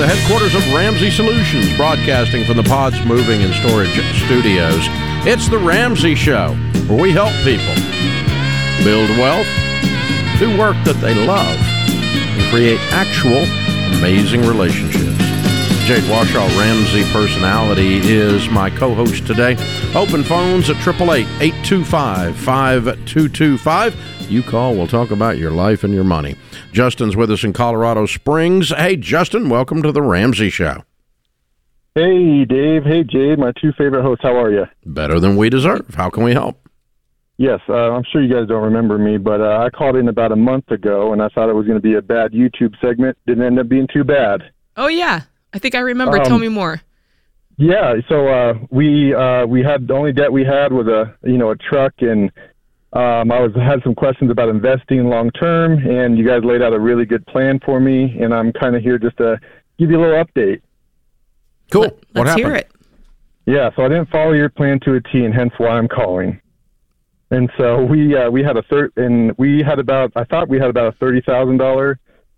the headquarters of Ramsey Solutions, broadcasting from the Pods Moving and Storage Studios. It's The Ramsey Show, where we help people build wealth, do work that they love, and create actual amazing relationships. Jade Warshaw, Ramsey Personality, is my co-host today. Open phones at 888-825-5225. You call, we'll talk about your life and your money. Justin's with us in Colorado Springs. Hey, Justin, welcome to The Ramsey Show. Hey, Dave. Hey, Jade, my two favorite hosts. How are you? Better than we deserve. How can we help? Yes, I'm sure you guys don't remember me, but I called in about a month ago, and I thought it was going to be a bad YouTube segment. Didn't end up being too bad. Oh, yeah. I think I remember. Tell me more. Yeah, so we had the only debt we had was a truck, and I had some questions about investing long term, and you guys laid out a really good plan for me, and I'm kind of here just to give you a little update. Cool. What Let's happened? hear it. Yeah, so I didn't follow your plan to a T, and hence why I'm calling. And so we had I thought we had about a $30,000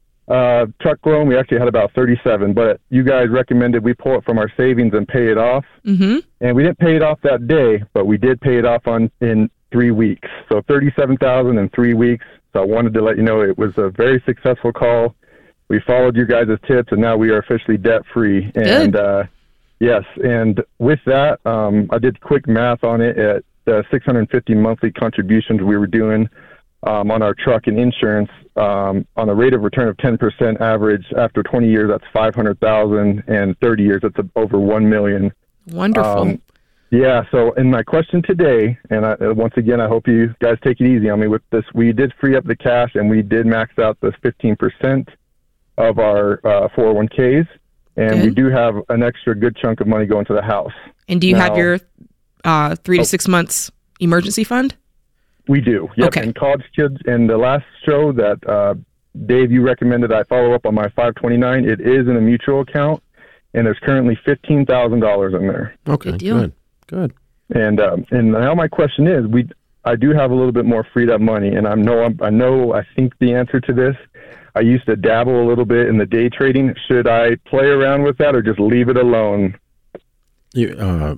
truck loan. We actually had about 37, but you guys recommended we pull it from our savings and pay it off. Mm-hmm. And we didn't pay it off that day, but we did pay it off in 3 weeks. So $37,000 in 3 weeks. So I wanted to let you know it was a very successful call. We followed you guys' tips, and now we are officially debt-free. And yes, and with that, I did quick math on it at the 650 monthly contributions we were doing on our truck and insurance on a rate of return of 10% average. After 20 years, that's $500,000, and 30 years, that's over $1 million. Wonderful. Yeah, so in my question today, and once again, I hope you guys take it easy on me with this, we did free up the cash, and we did max out the 15% of our 401ks, and we do have an extra good chunk of money going to the house. And do you have your 3 to 6 months emergency fund? We do, yep. Okay. And college kids, and the last show that Dave, you recommended I follow up on my 529, it is in a mutual account, and there's currently $15,000 in there. Okay, Good deal. Good. And now my question is, I do have a little bit more freed up money, and I think the answer to this. I used to dabble a little bit in the day trading. Should I play around with that or just leave it alone? You know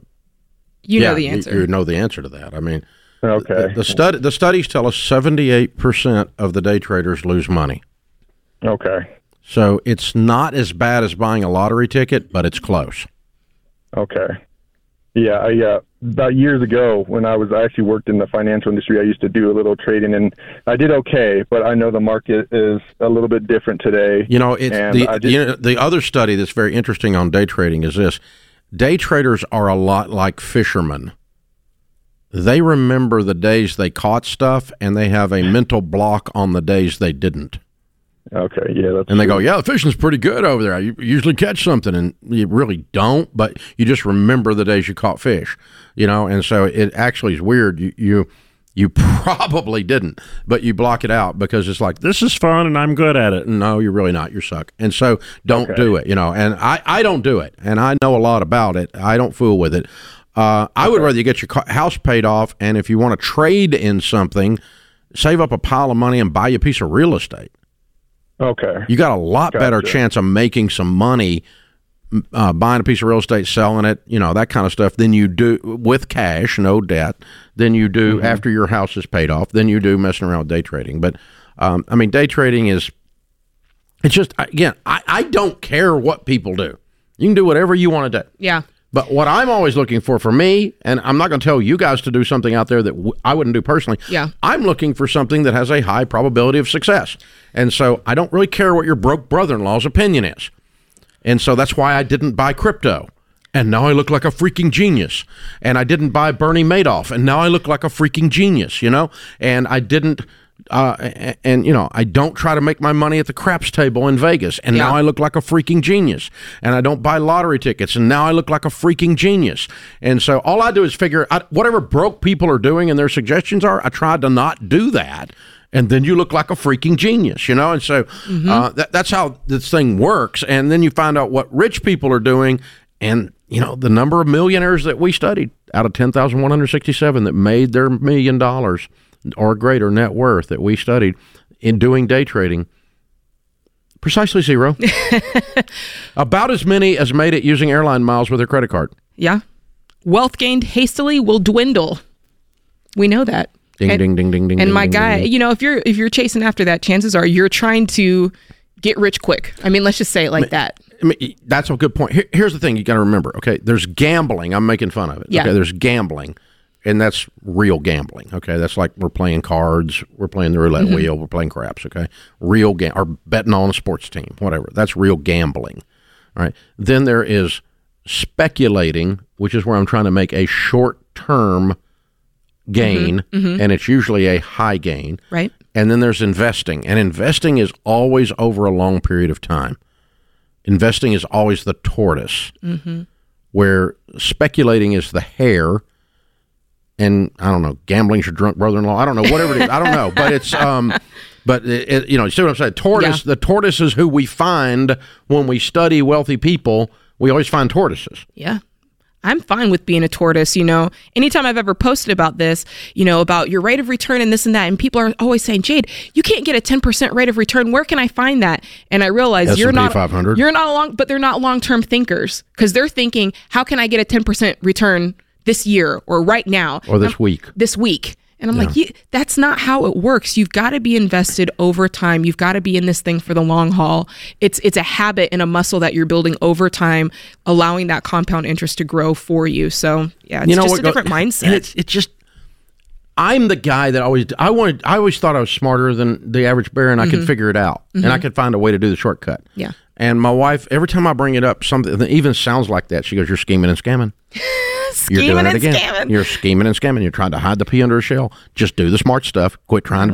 the answer. You know the answer to that. I mean, okay. The studies tell us 78% of the day traders lose money. Okay. So it's not as bad as buying a lottery ticket, but it's close. Okay. Yeah, about years ago when I actually worked in the financial industry, I used to do a little trading, and I did okay, but I know the market is a little bit different today. You know, the other study that's very interesting on day trading is this. Day traders are a lot like fishermen. They remember the days they caught stuff, and they have a mental block on the days they didn't. Okay, yeah. That's and they true. go, yeah, the fishing's pretty good over there. You usually catch something, and you really don't, but you just remember the days you caught fish, and so it actually is weird. You probably didn't, but you block it out because it's like, this is fun, and I'm good at it. No, you're really not. You suck. And so don't do it, and I don't do it, and I know a lot about it. I don't fool with it. I would rather you get your house paid off, and if you want to trade in something, save up a pile of money and buy you a piece of real estate. Okay. You got a lot better chance of making some money buying a piece of real estate, selling it, that kind of stuff, than you do with cash, no debt, than you do after your house is paid off, than you do messing around with day trading. But, day trading it's just, again, I don't care what people do. You can do whatever you want to do. Yeah. But what I'm always looking for me, and I'm not going to tell you guys to do something out there that I wouldn't do personally. Yeah. I'm looking for something that has a high probability of success. And so I don't really care what your broke brother-in-law's opinion is. And so that's why I didn't buy crypto. And now I look like a freaking genius. And I didn't buy Bernie Madoff. And now I look like a freaking genius, And I didn't... I don't try to make my money at the craps table in Vegas, and now I look like a freaking genius. And I don't buy lottery tickets, and now I look like a freaking genius. And so all I do is figure out whatever broke people are doing and their suggestions are, I tried to not do that. And then you look like a freaking genius, And so that's how this thing works. And then you find out what rich people are doing, and the number of millionaires that we studied out of 10,167 that made their $1 million or greater net worth that we studied in doing day trading, Precisely zero. About as many as made it using airline miles with their credit card. Yeah. Wealth gained hastily will dwindle. We know that. Ding, ding, ding, ding, ding. And ding, my ding, guy, ding. you know, if you're chasing after that, chances are you're trying to get rich quick. I mean, let's just say it like that. I mean, that's a good point. Here's the thing you got to remember. Okay, there's gambling. I'm making fun of it. Yeah. Okay, there's gambling, and that's real gambling. Okay, that's like we're playing cards, we're playing the roulette wheel, we're playing craps. Okay, real or betting on a sports team, whatever. That's real gambling. All right. Then there is speculating, which is where I'm trying to make a short-term gain, and it's usually a high gain. Right. And then there's investing, and investing is always over a long period of time. Investing is always the tortoise, where speculating is the hare, and I don't know, gambling's your drunk brother-in-law. I don't know, whatever it is. I don't know, but it's you know, you see what I'm saying? Tortoise. Yeah. The tortoise is who we find when we study wealthy people. We always find tortoises. Yeah. I'm fine with being a tortoise, you know. Anytime I've ever posted about this, you know, about your rate of return and this and that, and people are always saying, Jade, you can't get a 10% rate of return. Where can I find that? And I realize S&P 500. You're not but they're not long-term thinkers, because they're thinking, how can I get a 10% return this year or right now Or this week. And I'm like, that's not how it works. You've got to be invested over time. You've got to be in this thing for the long haul. It's a habit and a muscle that you're building over time, allowing that compound interest to grow for you. So yeah, it's just a different mindset. And it's just, I'm the guy that I always thought I was smarter than the average bear, and I could figure it out, and I could find a way to do the shortcut. Yeah. And my wife, every time I bring it up, something that even sounds like that, she goes, "You're scheming and scamming. You're doing it again. Scamming. You're scheming and scamming. You're trying to hide the pea under a shell. Just do the smart stuff. Quit trying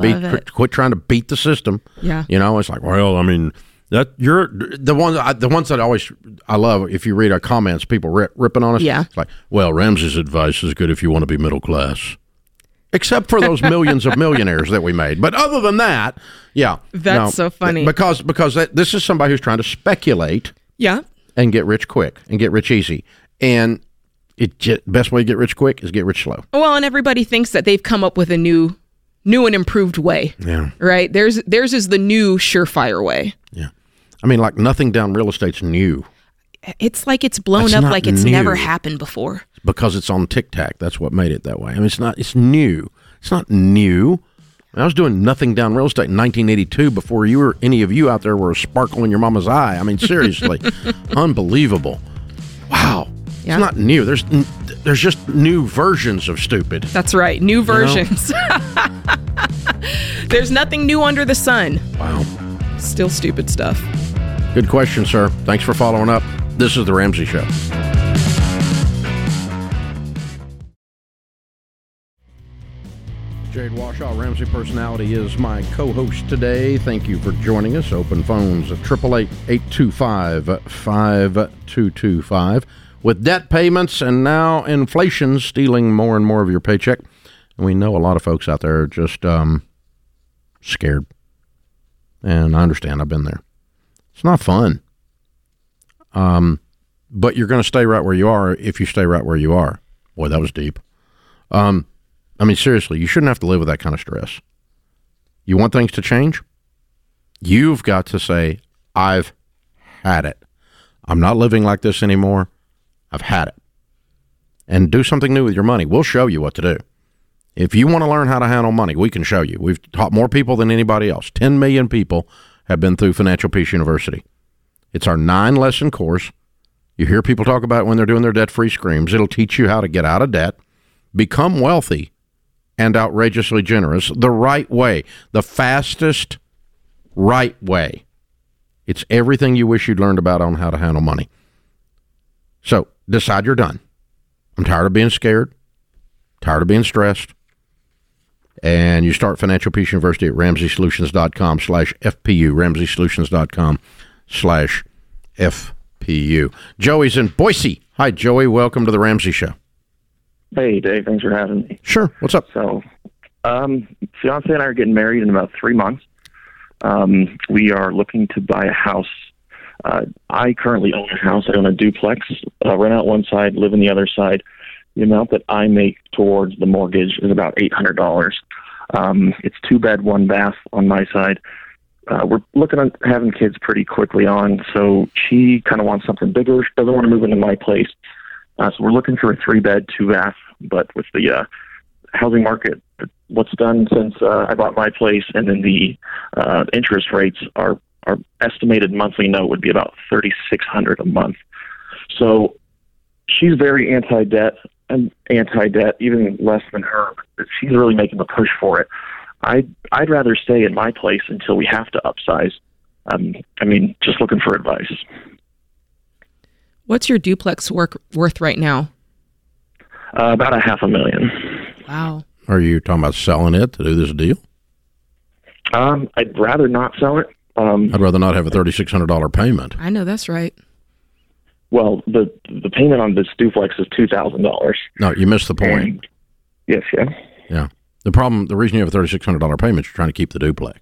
to beat the system." Yeah. You know, it's like, well, I mean, that you're the ones that I love. If you read our comments, people ripping on us. Yeah. It's like, well, Ramsey's advice is good if you want to be middle class. Except for those millions of millionaires that we made. But other than that, yeah. That's so funny. Because this is somebody who's trying to speculate Yeah. and get rich quick and get rich easy. And best way to get rich quick is get rich slow. Well, and everybody thinks that they've come up with a new and improved way. Yeah. Right? Theirs is the new surefire way. Yeah. I mean, like nothing down real estate's new. It's like it's blown That's up not like it's new. never happened before. Because it's on Tic Tac. That's what made it that way. I mean, it's new. It's not new. I was doing nothing down real estate in 1982 before any of you out there were a sparkle in your mama's eye. I mean, seriously. Unbelievable. Wow. Yeah. It's not new. There's just new versions of stupid. That's right. New versions. There's nothing new under the sun. Wow. Still stupid stuff. Good question, sir. Thanks for following up. This is The Ramsey Show. Jade Washaw, Ramsey Personality, is my co-host today. Thank you for joining us. Open phones at 888-825-5225. With debt payments and now inflation stealing more and more of your paycheck, and we know a lot of folks out there are just scared. And I understand. I've been there. It's not fun. But you're going to stay right where you are if you stay right where you are. Boy, that was deep. I mean, seriously, you shouldn't have to live with that kind of stress. You want things to change? You've got to say, I've had it. I'm not living like this anymore. I've had it. And do something new with your money. We'll show you what to do. If you want to learn how to handle money, we can show you. We've taught more people than anybody else. 10 million people have been through Financial Peace University. It's our 9-lesson course. You hear people talk about it when they're doing their debt-free screams. It'll teach you how to get out of debt, become wealthy, and outrageously generous the right way, the fastest right way. It's everything you wish you'd learned about on how to handle money. So decide you're done. I'm tired of being scared, tired of being stressed. And you start Financial Peace University at RamseySolutions.com/FPU, RamseySolutions.com/FPU. Joey's in Boise. Hi, Joey. Welcome to the Ramsey Show. Hey, Dave. Thanks for having me. Sure. What's up? So, fiance and I are getting married in about 3 months. We are looking to buy a house. I currently own a house. I own a duplex. Rent out one side, live in the other side. The amount that I make towards the mortgage is about $800. It's 2 bed, 1 bath on my side. we're looking at having kids pretty quickly on, so she kind of wants something bigger. She doesn't want to move into my place. So we're looking for a 3-bed, 2-bath, but with the housing market, what's done since I bought my place, and then the interest rates, our estimated monthly note would be about $3,600 a month. So she's very anti-debt, even less than her. But she's really making the push for it. I'd rather stay in my place until we have to upsize. Just looking for advice. What's your duplex worth right now? About $500,000. Wow. Are you talking about selling it to do this deal? I'd rather not sell it. I'd rather not have a $3,600 payment. I know that's right. Well, the payment on this duplex is $2,000. No, you missed the point. Yes, yeah. Yeah. The reason you have a $3,600 payment is you're trying to keep the duplex.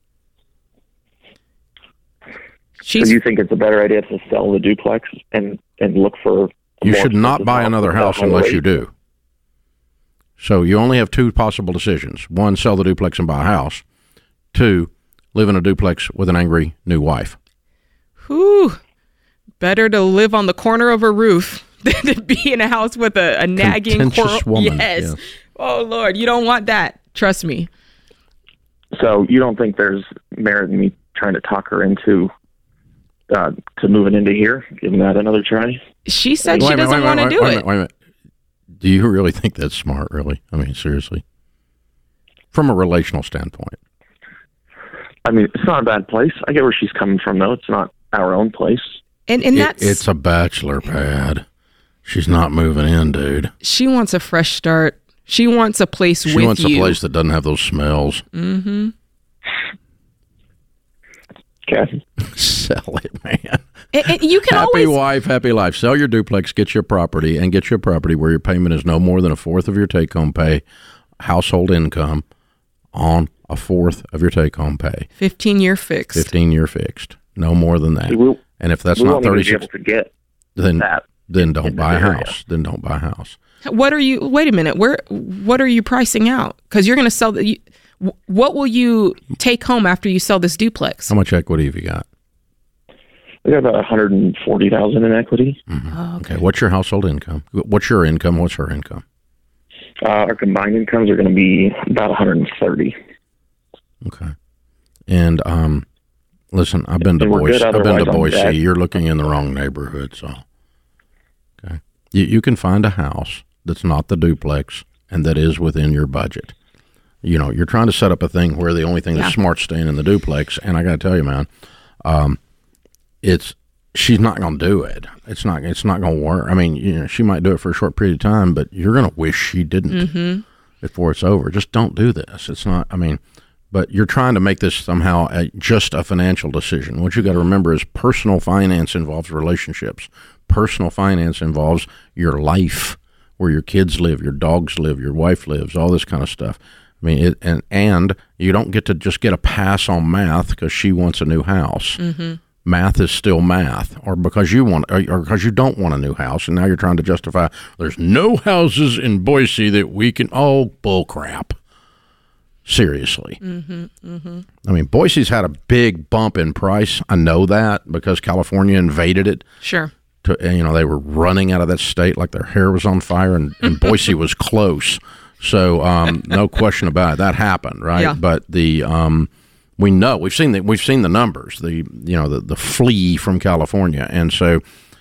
So you think it's a better idea to sell the duplex and look for... You should not buy another house unless you do. So you only have 2 possible decisions. 1, sell the duplex and buy a house. 2, live in a duplex with an angry new wife. Whew. Better to live on the corner of a roof than to be in a house with a nagging contentious woman. Yes. Oh, Lord, you don't want that. Trust me. So you don't think there's merit in me trying to talk her into to moving into here, giving that another try? She said she doesn't want to do it. Wait a minute. Do you really think that's smart, really? I mean, seriously? From a relational standpoint. I mean, it's not a bad place. I get where she's coming from, though. It's not our own place. And that's... It's a bachelor pad. She's not moving in, dude. She wants a fresh start. She wants a place with you. She wants a place that doesn't have those smells. Mm-hmm. Okay. Sell it, man. And you can happy wife, happy life. Sell your duplex, get your property, and get your property where your payment is no more than 1/4 of your take-home pay, household income on 1/4 of your take-home pay. 15-year fixed. 15-year fixed. No more than that. And if that's not 36, then don't buy a house. Then don't buy a house. What are you? Wait a minute. What are you pricing out? Because you're going to sell the. What will you take home after you sell this duplex? How much equity have you got? We got about $140,000 in equity. Mm-hmm. Oh, okay. What's your household income? What's your income? What's her income? Our combined incomes are going to be about $130,000. Okay. And listen, I've been to Boise. You're looking in the wrong neighborhood. So, okay, you can find a house that's not the duplex and that is within your budget. You know, you're trying to set up a thing where the only thing that's smart is staying in the duplex. And I got to tell you, man, she's not going to do it. It's not going to work. I mean, you know, she might do it for a short period of time, but you're going to wish she didn't before it's over. Just don't do this. It's not, I mean, but you're trying to make this somehow just a financial decision. What you got to remember is personal finance involves relationships. Personal finance involves your life, where your kids live, your dogs live, your wife lives, all this kind of stuff. I mean, and you don't get to just get a pass on math because she wants a new house. Mm-hmm. Math is still math, or because you want, or because you don't want a new house, and now you're trying to justify there's no houses in Boise that we can. Oh, bull crap! Seriously. Mm-hmm, mm-hmm. I mean, Boise's had a big bump in price. I know that because California invaded it. Sure. They were running out of that state like their hair was on fire, and Boise was close. So no question about it. That happened, right? Yeah. But we know we've seen the numbers. The flea from California, and so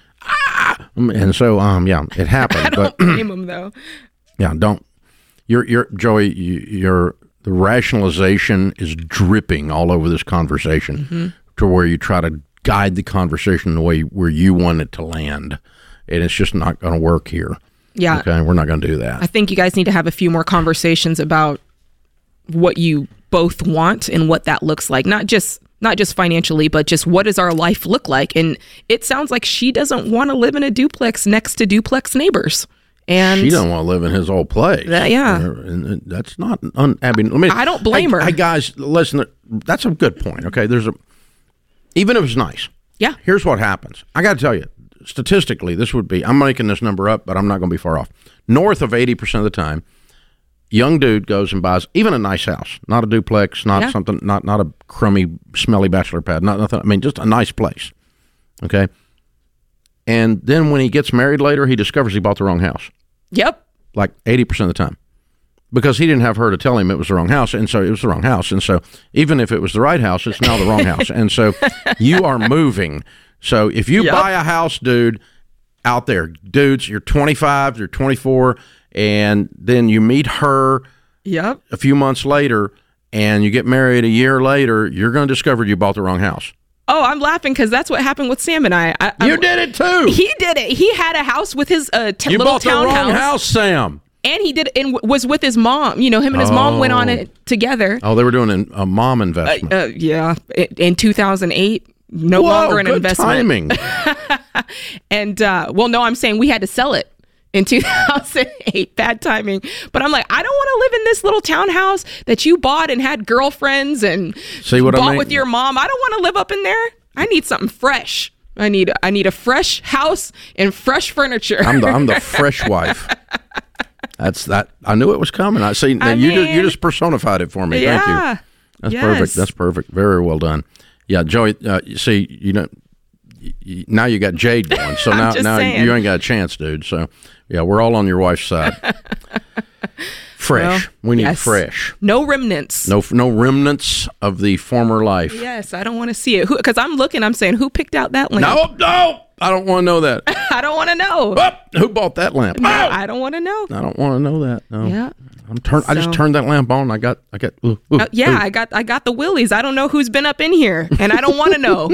it happened. I don't blame them though. Yeah, don't. You're Joey. The rationalization is dripping all over this conversation to where you try to guide the conversation in the way where you want it to land, and it's just not going to work here. Yeah. Okay, we're not going to do that. I think you guys need to have a few more conversations about what you both want and what that looks like. Not just financially, but just what does our life look like? And it sounds like she doesn't want to live in a duplex next to duplex neighbors. And she don't want to live in his old place. And that's not. I don't blame her. Hey guys, listen. That's a good point. Okay, even if it's nice. Yeah. Here's what happens. I got to tell you, statistically, this would be. I'm making this number up, but I'm not going to be far off. North of 80% of the time, young dude goes and buys even a nice house, not a duplex, not something, not a crummy, smelly bachelor pad, not nothing. I mean, just a nice place. Okay. And then when he gets married later, he discovers he bought the wrong house. Yep. Like 80% of the time. Because he didn't have her to tell him it was the wrong house, and so it was the wrong house. And so even if it was the right house, it's now the wrong house. And so you are moving. So if you buy a house, dude, out there, dudes, you're 25, you're 24, and then you meet her a few months later, and you get married a year later, you're going to discover you bought the wrong house. Oh, I'm laughing because that's what happened with Sam and I. You did it too. He did it. He had a house with his little townhouse. You bought the wrong house, Sam. And he did, and was with his mom. You know, him and his mom went on it together. Oh, they were doing a mom investment. Yeah, in 2008, no longer an investment. Timing. And no, I'm saying we had to sell it in 2008. Bad timing. But I'm like, I don't want to live in this little townhouse that you bought and had girlfriends and bought with your mom. I don't want to live up in there. I need something fresh. I need a fresh house and fresh furniture. I'm the fresh wife. That's that. I knew it was coming. I see. You just personified it for me. Yeah, thank you. That's perfect. That's perfect. Very well done. Yeah, Joey. You see, now you got Jade going. So now you ain't got a chance, dude. So yeah, we're all on your wife's side. Fresh. We need fresh. No remnants. No remnants of the former life. Yes, I don't want to see it. Because I'm looking. I'm saying, who picked out that lamp? No. I don't want to know that. I don't want to know. Who bought that lamp? No, I don't want to know. I don't want to know that. No. Yeah. I just turned that lamp on. I got. I got the willies. I don't know who's been up in here, and I don't want to know.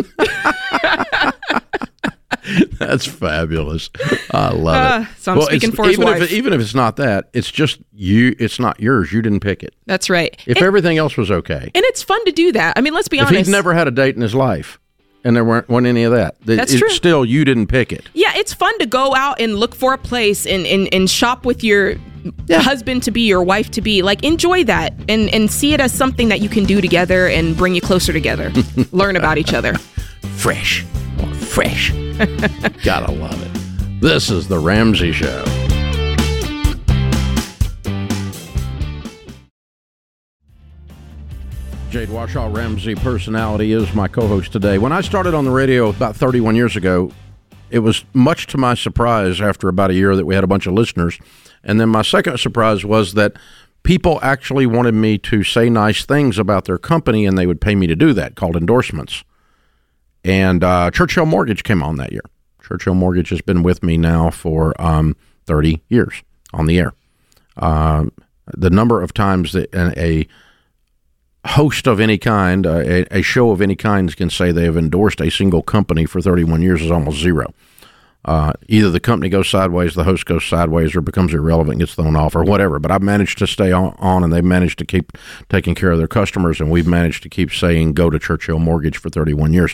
That's fabulous. I love it. So I'm speaking for his wife. Even if it's not that, it's just you. It's not yours. You didn't pick it. That's right. If everything else was okay, and it's fun to do that. I mean, let's be honest. If he'd never had a date in his life, and there wasn't any of that. That's true. Still, you didn't pick it. Yeah, it's fun to go out and look for a place and shop with your husband to be, your wife to be. Like, enjoy that and see it as something that you can do together and bring you closer together. Learn about each other. Fresh. Gotta love it. This is The Ramsey Show. Jade Warshaw, Ramsey Personality, is my co-host today. When I started on the radio about 31 years ago, it was much to my surprise after about a year that we had a bunch of listeners. And then my second surprise was that people actually wanted me to say nice things about their company, and they would pay me to do that, called endorsements. And Churchill Mortgage came on that year. Churchill Mortgage has been with me now for 30 years on the air. The number of times that a host of any kind, a show of any kind, can say they have endorsed a single company for 31 years is almost zero. Either the company goes sideways, the host goes sideways, or becomes irrelevant, gets thrown off, or whatever. But I've managed to stay on, and they've managed to keep taking care of their customers, and we've managed to keep saying go to Churchill Mortgage for 31 years.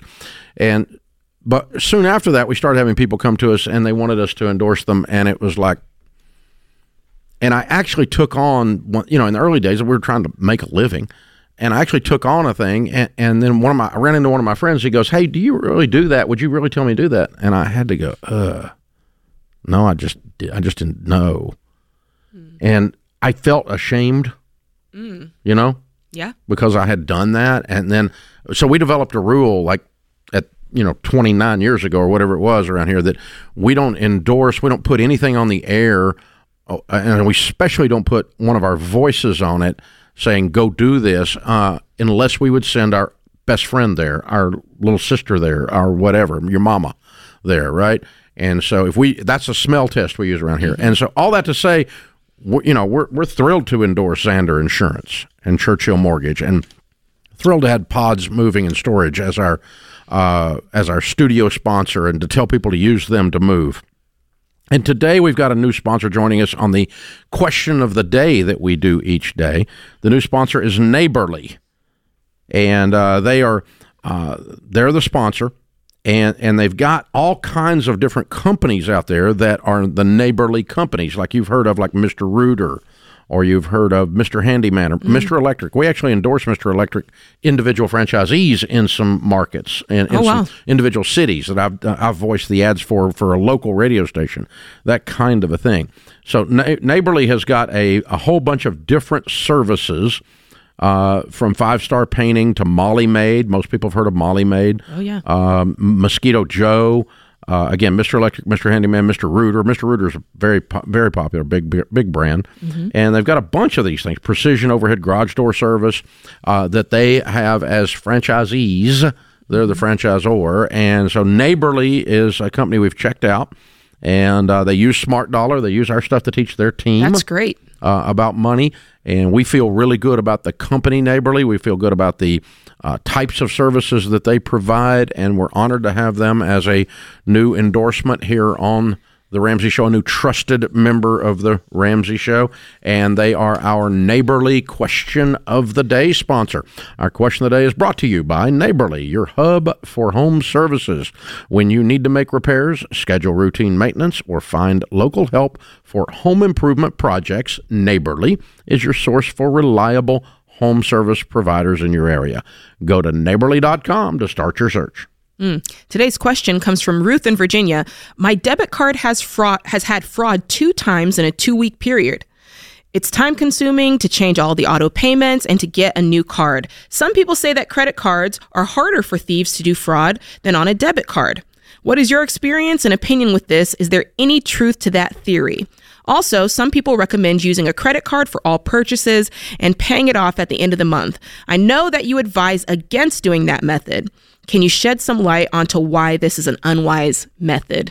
But soon after that, we started having people come to us, and they wanted us to endorse them, and it was like, and I actually took on, in the early days, we were trying to make a living. And I actually took on a thing, and then I ran into one of my friends. He goes, "Hey, do you really do that? Would you really tell me to do that?" And I had to go, no, I just didn't know. And I felt ashamed, Yeah. because I had done that. And then, so we developed a rule, like at 29 years ago or whatever it was around here, that we don't endorse, we don't put anything on the air, and we especially don't put one of our voices on it, saying, go do this, unless we would send our best friend there, our little sister there, our whatever, your mama there, right? And so that's a smell test we use around here. And so all that to say, we're thrilled to endorse Zander Insurance and Churchill Mortgage, and thrilled to have Pods Moving and Storage as our studio sponsor, and to tell people to use them to move. And today we've got a new sponsor joining us on the question of the day that we do each day. The new sponsor is Neighborly, and they're the sponsor, and they've got all kinds of different companies out there that are the Neighborly companies, like you've heard of, like Mr. Rooter or you've heard of Mr. Handyman or Mr. Electric. We actually endorse Mr. Electric individual franchisees in some markets and in some individual cities that I've voiced the ads for a local radio station, that kind of a thing. So Neighborly has got a whole bunch of different services, from 5-star painting to Molly Maid. Most people have heard of Molly Maid. Oh, yeah. Mosquito Joe. Again, Mr. Electric, Mr. Handyman, Mr. Rooter. Mr. Rooter is a very popular, big brand. And they've got a bunch of these things. Precision Overhead Garage Door Service that they have as franchisees. They're the franchisor. And so Neighborly is a company we've checked out. And they use Smart Dollar. They use our stuff to teach their team. That's great. About money. And we feel really good about the company Neighborly. We feel good about the types of services that they provide, and we're honored to have them as a new endorsement here on The Ramsey Show, a new trusted member of The Ramsey Show, and they are our Neighborly Question of the Day sponsor. Our question of the day is brought to you by Neighborly, your hub for home services. When you need to make repairs, schedule routine maintenance, or find local help for home improvement projects, Neighborly is your source for reliable home service providers in your area. Go to neighborly.com to start your search. Today's question comes from Ruth in Virginia. My debit card has had fraud 2 times in a 2-week period. It's time consuming to change all the auto payments and to get a new card. Some people say that credit cards are harder for thieves to do fraud than on a debit card. What is your experience and opinion with this? Is there any truth to that theory? Also, some people recommend using a credit card for all purchases and paying it off at the end of the month. I know that you advise against doing that method. Can you shed some light onto why this is an unwise method?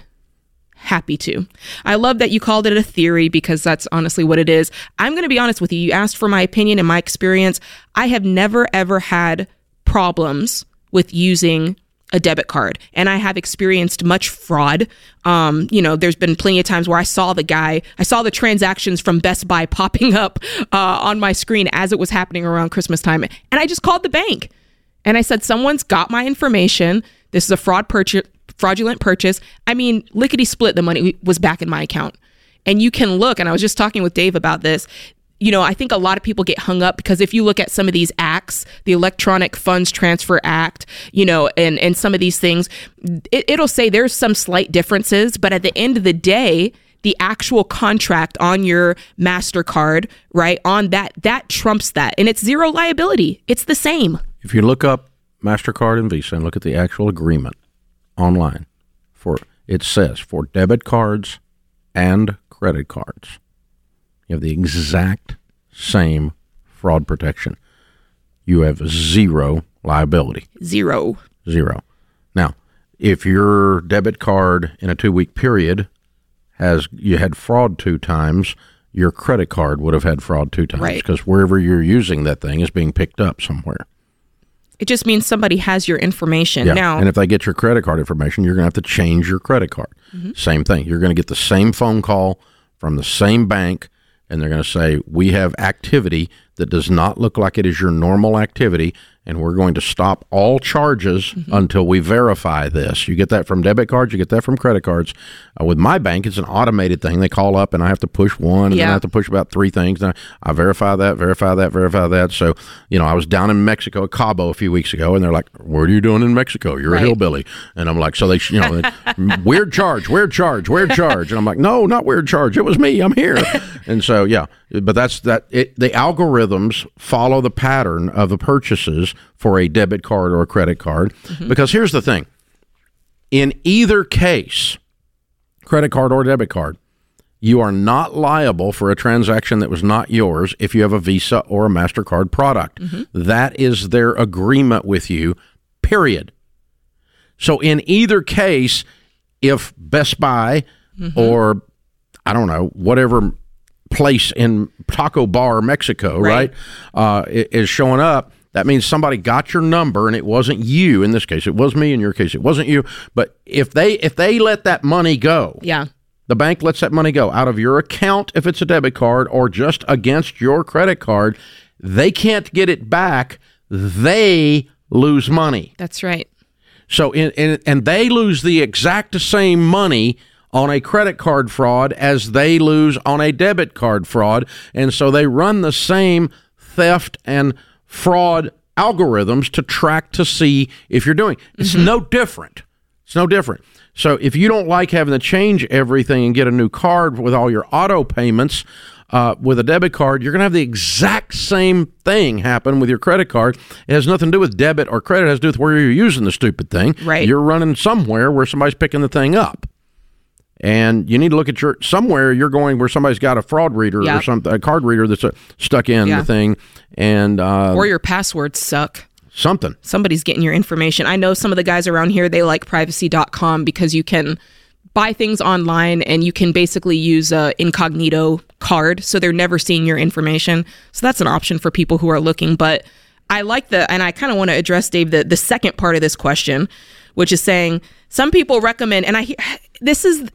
Happy to. I love that you called it a theory because that's honestly what it is. I'm going to be honest with you. You asked for my opinion and my experience. I have never, ever had problems with using a debit card, and I have experienced much fraud. There's been plenty of times where I saw the transactions from Best Buy popping up on my screen as it was happening around Christmas time. And I just called the bank and I said, someone's got my information. This is a fraudulent purchase. I mean, lickety split, the money was back in my account. And you can look, and I was just talking with Dave about this. I think a lot of people get hung up because if you look at some of these acts, the Electronic Funds Transfer Act, and some of these things, it'll say there's some slight differences, but at the end of the day, the actual contract on your MasterCard, right, on that trumps that. And it's zero liability. It's the same. If you look up MasterCard and Visa and look at the actual agreement online, it says for debit cards and credit cards, you have the exact same fraud protection. You have zero liability. Zero. Now, if your debit card in a 2-week period you had fraud 2 times, your credit card would have had fraud 2 times, right? Because wherever you're using that thing is being picked up somewhere. It just means somebody has your information. Yeah. Now, and if they get your credit card information, you're going to have to change your credit card. Mm-hmm. Same thing. You're going to get the same phone call from the same bank, and they're going to say, we have activity that does not look like it is your normal activity, and we're going to stop all charges until we verify this. You get that from debit cards, you get that from credit cards. With my bank, it's an automated thing. They call up, and I have to push one, and then I have to push about 3 things. And I verify that. So, I was down in Mexico, Cabo, a few weeks ago, and they're like, what are you doing in Mexico? You're a hillbilly. And I'm like, so they, weird charge. And I'm like, no, not weird charge. It was me. I'm here. And so, but that's that. The algorithms follow the pattern of the purchases for a debit card or a credit card. Because here's the thing. In either case, credit card or debit card, you are not liable for a transaction that was not yours if you have a Visa or a MasterCard product. That is their agreement with you, period. So in either case, if Best Buy or, I don't know, whatever place in Taco Bar, Mexico, right, is showing up, that means somebody got your number and it wasn't you. In this case, it was me. In your case, it wasn't you. But if they let that money go, the bank lets that money go out of your account if it's a debit card or just against your credit card, they can't get it back. They lose money. That's right. So and they lose the exact same money on a credit card fraud as they lose on a debit card fraud. And so they run the same theft and fraud algorithms to track to see if you're doing. It's no different. It's no different. So if you don't like having to change everything and get a new card with all your auto payments with a debit card, you're going to have the exact same thing happen with your credit card. It has nothing to do with debit or credit. It has to do with where you're using the stupid thing. Right. You're running somewhere where somebody's picking the thing up. And you need to look at somewhere you're going where somebody's got a fraud reader or something, a card reader that's stuck in the thing. And or your passwords suck. Somebody's getting your information. I know some of the guys around here, they like privacy.com because you can buy things online and you can basically use a incognito card, so they're never seeing your information. So that's an option for people who are looking. But I like and I kind of want to address, Dave, the second part of this question, which is saying some people recommend, and this is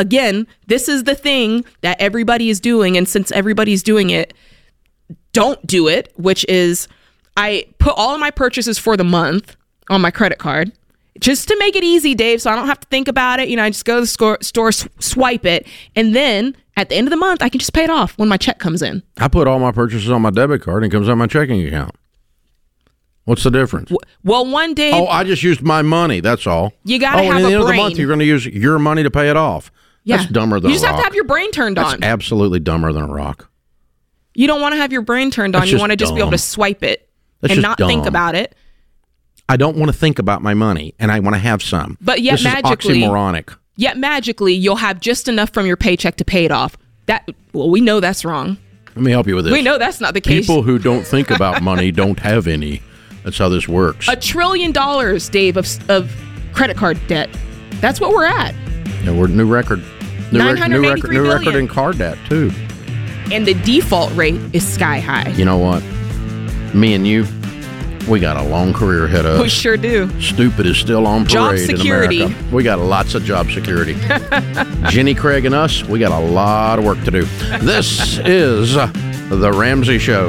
the thing that everybody is doing, and since everybody's doing it, don't do it, which is I put all of my purchases for the month on my credit card just to make it easy, Dave, so I don't have to think about it. I just go to the store, swipe it, and then at the end of the month, I can just pay it off when my check comes in. I put all my purchases on my debit card and it comes out of my checking account. What's the difference? Well, one day... Oh, I just used my money, that's all. You got to have a brain. At the end of the month, you're going to use your money to pay it off. Yeah. That's dumber than a rock. You just have to have your brain turned on. That's absolutely dumber than a rock. You don't want to have your brain turned on. You want to just be able to swipe it and not think about it. I don't want to think about my money, and I want to have some. But yet this magically... is oxymoronic. Yet magically, you'll have just enough from your paycheck to pay it off. We know that's wrong. Let me help you with this. We know that's not the case. People who don't think about money don't have any. That's how this works. $1 trillion, Dave, of credit card debt. That's what we're at. Yeah, we're new record. New record in car debt, too. And the default rate is sky high. You know what? Me and you, we got a long career ahead of us. We sure do. Stupid is still on parade in America. We got lots of job security. Jenny Craig and us, we got a lot of work to do. This is The Ramsey Show.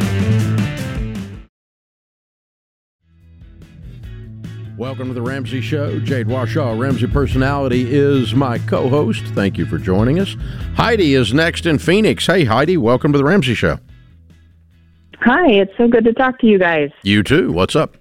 Welcome to The Ramsey Show. Jade Warshaw, Ramsey Personality, is my co-host. Thank you for joining us. Heidi is next in Phoenix. Hey, Heidi, welcome to The Ramsey Show. Hi, it's so good to talk to you guys. You too. What's up?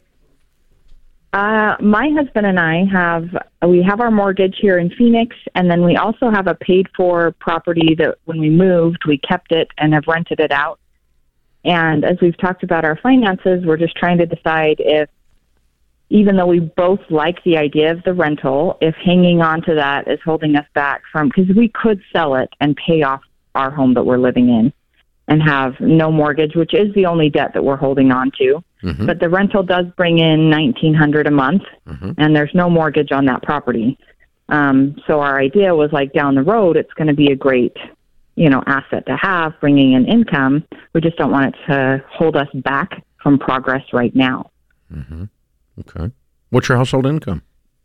My husband and I have our mortgage here in Phoenix, and then we also have a paid-for property that when we moved, we kept it and have rented it out. And as we've talked about our finances, we're just trying to decide if, even though we both like the idea of the rental, if hanging on to that is holding us back from, because we could sell it and pay off our home that we're living in and have no mortgage, which is the only debt that we're holding on to. Mm-hmm. But the rental does bring in $1,900 a month, and there's no mortgage on that property. So our idea was like down the road, it's going to be a great, asset to have, bringing in income. We just don't want it to hold us back from progress right now. Mm-hmm. Okay. What's your household income?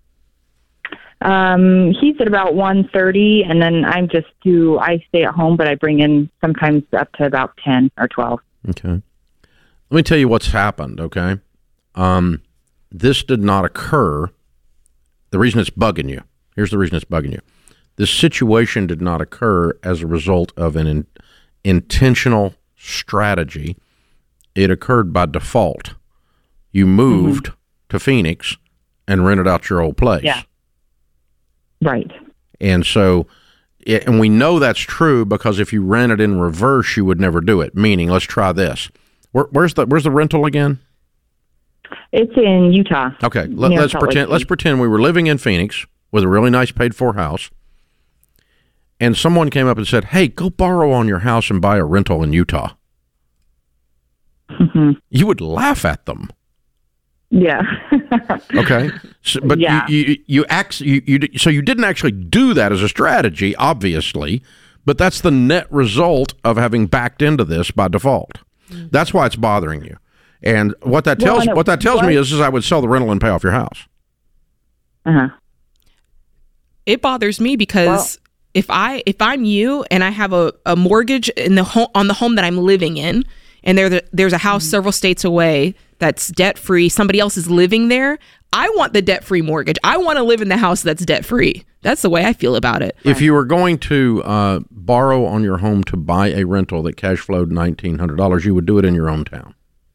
He's at about 130, and then I stay at home, but I bring in sometimes up to about 10 or 12. Okay. Let me tell you what's happened, okay? This did not occur. The reason it's bugging you, here's the reason it's bugging you. This situation did not occur as a result of an intentional strategy. It occurred by default. You moved to Phoenix and rented out your old place. Yeah. Right. And so, and we know that's true because if you rent it in reverse, you would never do it. Meaning, let's try this. Where's the rental again? It's in Utah. Okay. Let's pretend we were living in Phoenix with a really nice paid-for house, and someone came up and said, "Hey, go borrow on your house and buy a rental in Utah." Mm-hmm. You would laugh at them. Yeah. Okay. So, but yeah. So you didn't actually do that as a strategy, obviously, but that's the net result of having backed into this by default. That's why it's bothering you. And what that tells me is I would sell the rental and pay off your house. Uh-huh. It bothers me because if I'm you and I have a mortgage on the home that I'm living in, and there's a house several states away that's debt-free, somebody else is living there, I want the debt-free mortgage. I want to live in the house that's debt-free. That's the way I feel about it. If you were going to borrow on your home to buy a rental that cash flowed $1,900, you would do it in your own town.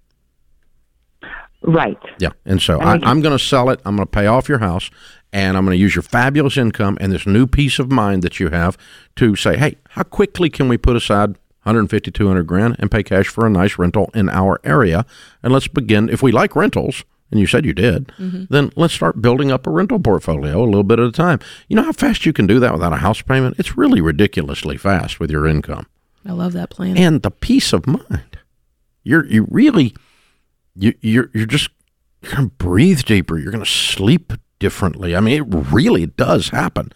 Right. Yeah, and so I'm going to sell it. I'm going to pay off your house, and I'm going to use your fabulous income and this new peace of mind that you have to say, hey, how quickly can we put aside 150, 200 grand and pay cash for a nice rental in our area? And let's begin. If we like rentals, and you said you did, then let's start building up a rental portfolio a little bit at a time. You know how fast you can do that without a house payment? It's really ridiculously fast with your income. I love that plan. And the peace of mind. You're just going to breathe deeper. You're going to sleep differently. I mean, it really does happen.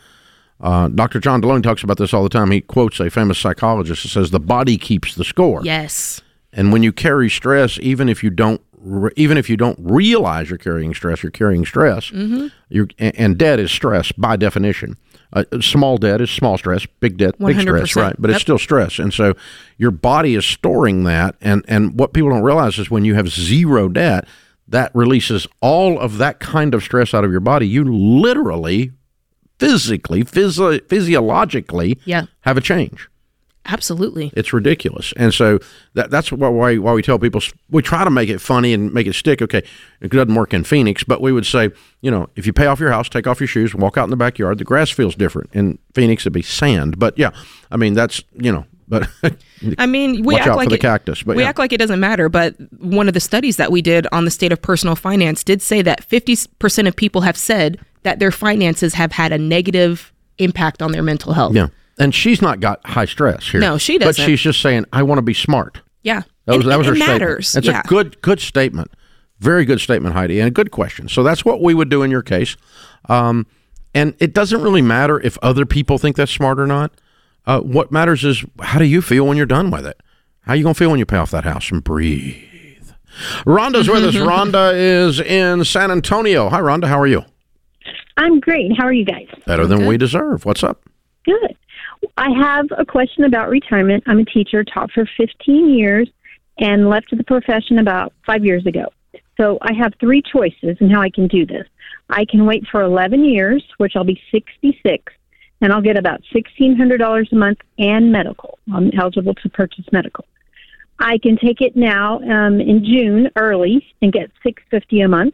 Dr. John Deloney talks about this all the time. He quotes a famous psychologist that says the body keeps the score. Yes. And when you carry stress, even if you don't realize you're carrying stress, you're carrying stress. And debt is stress by definition. Small debt is small stress, big debt, big 100%. stress, right? But it's still stress. And so your body is storing that. And what people don't realize is when you have zero debt, that releases all of that kind of stress out of your body. You literally, physically, physiologically have a change. Absolutely. It's ridiculous. And so that's why we tell people, we try to make it funny and make it stick. Okay, it doesn't work in Phoenix, but we would say, if you pay off your house, take off your shoes, walk out in the backyard, the grass feels different. In Phoenix, it'd be sand. But yeah, I mean, that's, but I mean, we watch act out like for the cactus. But we act like it doesn't matter. But one of the studies that we did on the state of personal finance did say that 50% of people have said that their finances have had a negative impact on their mental health. Yeah. And she's not got high stress here. No, she doesn't. But she's just saying, I want to be smart. Yeah. That was her statement. Matters. That's a good statement. Very good statement, Heidi, and a good question. So that's what we would do in your case. And it doesn't really matter if other people think that's smart or not. What matters is, how do you feel when you're done with it? How are you going to feel when you pay off that house? And breathe. Rhonda's with us. Rhonda is in San Antonio. Hi, Rhonda. How are you? I'm great. How are you guys? Better than we deserve. What's up? Good. I have a question about retirement. I'm a teacher, taught for 15 years, and left the profession about 5 years ago. So I have three choices in how I can do this. I can wait for 11 years, which I'll be 66, and I'll get about $1,600 a month and medical. I'm eligible to purchase medical. I can take it now in June early and get $650 a month,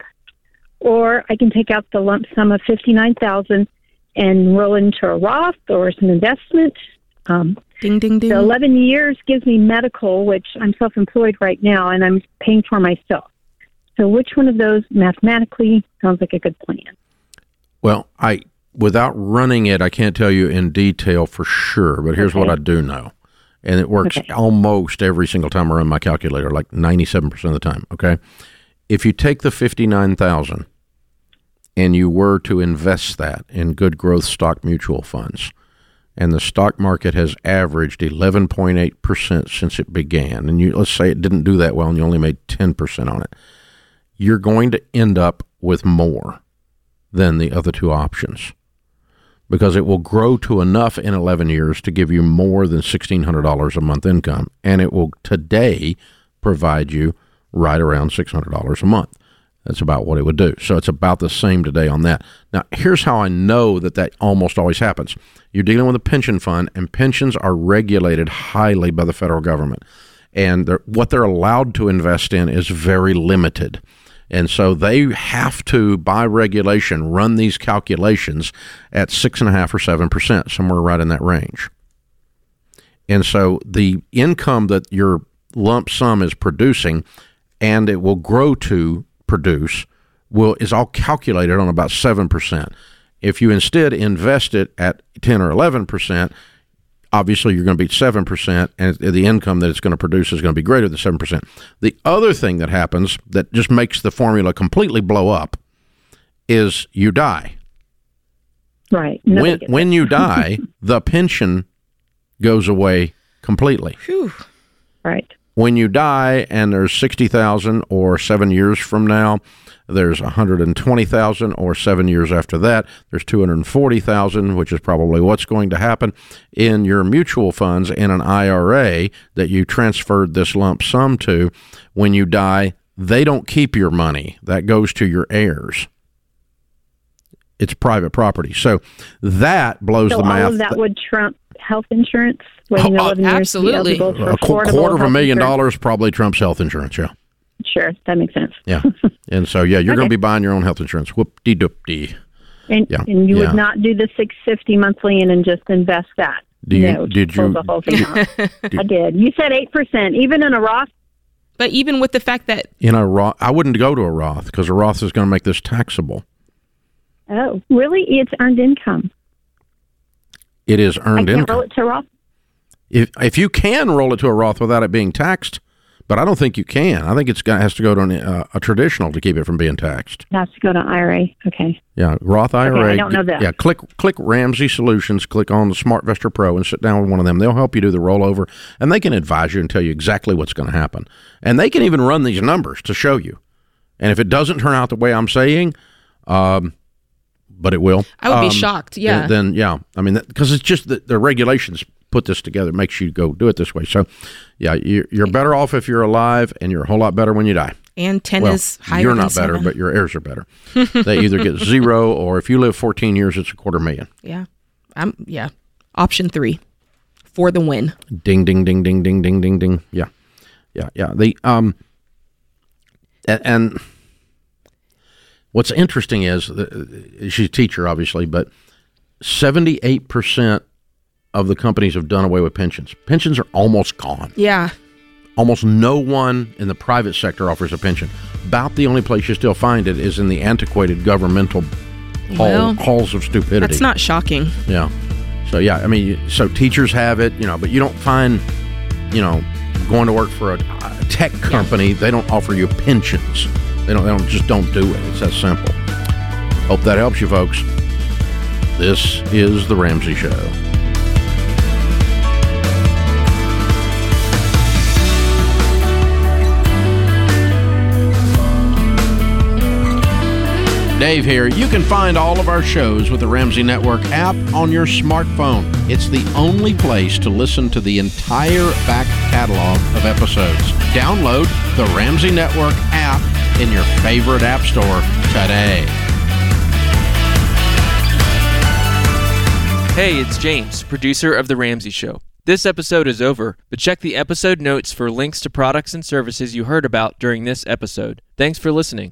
or I can take out the lump sum of $59,000 and roll into a Roth or some investment. Ding, ding, ding. The 11 years gives me medical, which I'm self-employed right now, and I'm paying for myself. So which one of those mathematically sounds like a good plan? Well, without running it, I can't tell you in detail for sure, but here's what I do know. And it works almost every single time I run my calculator, like 97% of the time, okay? If you take the $59,000 and you were to invest that in good growth stock mutual funds, and the stock market has averaged 11.8% since it began, and let's say it didn't do that well and you only made 10% on it, you're going to end up with more than the other two options, because it will grow to enough in 11 years to give you more than $1,600 a month income, and it will today provide you right around $600 a month. That's about what it would do. So it's about the same today on that. Now, here's how I know that almost always happens. You're dealing with a pension fund, and pensions are regulated highly by the federal government. And what they're allowed to invest in is very limited. And so they have to, by regulation, run these calculations at 6.5% or 7%, somewhere right in that range. And so the income that your lump sum is producing, and it will grow to produce, is all calculated on about 7%. If you instead invest it at 10 or 11%, obviously you're going to beat 7%, and the income that it's going to produce is going to be greater than 7%. The other thing that happens that just makes the formula completely blow up is you die. Right. When you die, the pension goes away completely. Whew. Right. When you die and there's 60,000, or 7 years from now, there's 120,000, or 7 years after that, there's 240,000, which is probably what's going to happen in your mutual funds in an IRA that you transferred this lump sum to. When you die, they don't keep your money. That goes to your heirs. it's private property. So that blows the math. So all of that would trump health insurance? Waiting 11 years absolutely. to be eligible A for affordable $250,000 probably trumps health insurance, yeah. Sure, that makes sense. Yeah. And so, yeah, you're going to be buying your own health insurance. Whoop-de-doop-de. And you would not do the $650 monthly and just invest that? Did you? The whole thing out. I did. You said 8%, even in a Roth? But even with the fact that... In a Roth, I wouldn't go to a Roth because a Roth is going to make this taxable. Oh, really? It's earned income. It is earned income. I can't roll it to a Roth? If you can roll it to a Roth without it being taxed, but I don't think you can. I think it has to go to a traditional to keep it from being taxed. It has to go to IRA. Okay. Yeah, Roth IRA. Okay, I don't know that. Yeah, click Ramsey Solutions, click on the SmartVestor Pro and sit down with one of them. They'll help you do the rollover, and they can advise you and tell you exactly what's going to happen. And they can even run these numbers to show you. And if it doesn't turn out the way I'm saying, but it will. I would be shocked, yeah. Then yeah. I mean, because it's just that the regulations put this together, makes you go do it this way. So, yeah, you're better off if you're alive, and you're a whole lot better when you die. And 10 is higher you're than not 7. better, but your heirs are better. They either get 0, or if you live 14 years, it's $250,000. Yeah. Yeah. Option 3 for the win. Ding, ding, ding, ding, ding, ding, ding, ding. Yeah. Yeah, yeah. And what's interesting is, she's a teacher, obviously, but 78% of the companies have done away with pensions. Pensions are almost gone. Yeah. Almost no one in the private sector offers a pension. About the only place you still find it is in the antiquated governmental halls of stupidity. That's not shocking. Yeah. So, yeah, I mean, so teachers have it, but you don't find, going to work for a tech company, they don't offer you pensions. They don't do it. It's that simple. Hope that helps you, folks. This is The Ramsey Show. Dave here. You can find all of our shows with the Ramsey Network app on your smartphone. It's the only place to listen to the entire back catalog of episodes. Download the Ramsey Network app in your favorite app store today. Hey, it's James, producer of The Ramsey Show. This episode is over, but check the episode notes for links to products and services you heard about during this episode. Thanks for listening.